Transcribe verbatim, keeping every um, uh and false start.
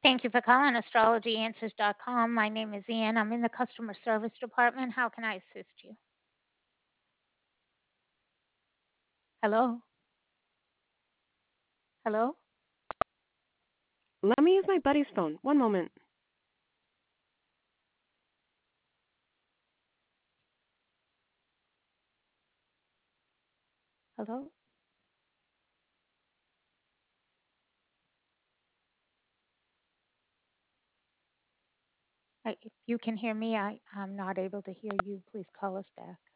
Thank you for calling astrology answers dot com. My name is Ian. I'm in the customer service department. How can I assist you? Hello? Hello? Let me use my buddy's phone. One moment. Hello? I, if you can hear me, I, I'm not able to hear you. Please call us back.